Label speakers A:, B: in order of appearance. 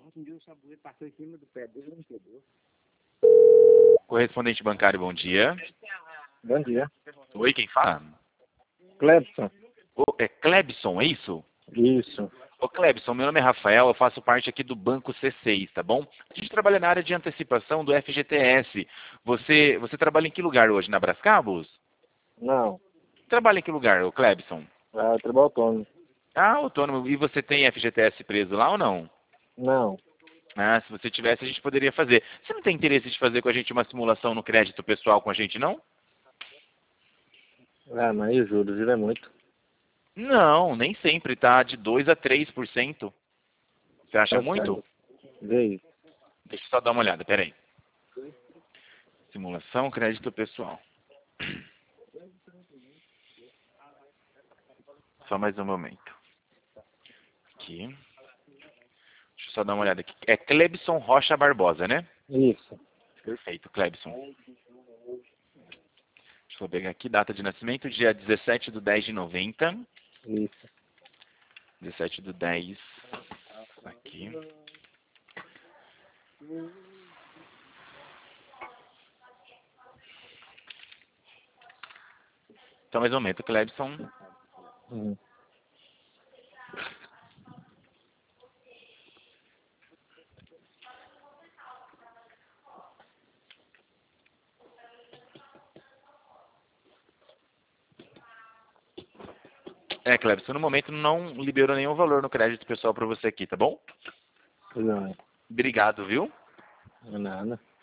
A: Um dia o sabueiro passou em cima do pé dele e não quebrou.
B: Correspondente bancário, bom dia.
C: Bom dia.
B: Oi, quem fala?
C: Clebson.
B: É Clebson, é isso?
C: Isso.
B: Ô Clebson, meu nome é Rafael, eu faço parte aqui do Banco C6, tá bom? A gente trabalha na área de antecipação do FGTS. Você trabalha em que lugar hoje? Na Brascabos?
C: Não.
B: Trabalha em que lugar, ô Clebson?
C: Trabalho autônomo.
B: Ah, autônomo. E você tem FGTS preso lá ou não?
C: Não.
B: Ah, se você tivesse, a gente poderia fazer. Você não tem interesse de fazer com a gente uma simulação no crédito pessoal com a gente, não?
C: Mas e juros é muito.
B: Não, nem sempre, tá? De 2 a 3%. Você acha
C: Tá
B: muito?
C: certo. Vê aí.
B: Deixa eu só dar uma olhada, peraí. Simulação, crédito pessoal. Só mais um momento. Aqui. Deixa eu só dar uma olhada aqui. É Clebson Rocha Barbosa, né?
C: Isso.
B: Perfeito, Clebson. Deixa eu pegar aqui, data de nascimento, dia 17/10/90.
C: Isso.
B: 17/10. Aqui. Só mais um momento, Clebson.
C: Uhum.
B: Clebson, no momento não liberou nenhum valor no crédito pessoal para você aqui, tá bom?
C: Não.
B: Obrigado, viu?
C: Nada.